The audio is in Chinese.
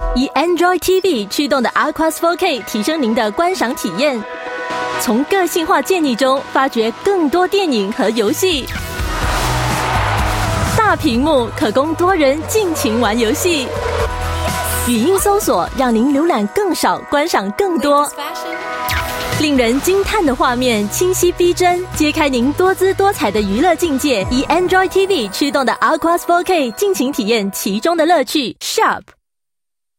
以 Android TV 驱动的 Aquas 4K 提升您的观赏体验，从个性化建议中发掘更多电影和游戏。大屏幕可供多人尽情玩游戏，语音搜索让您浏览更少，观赏更多。令人惊叹的画面，清晰逼真，揭开您多姿多彩的娱乐境界。以 Android TV 驱动的 Aquas 4K 尽情体验其中的乐趣。Shop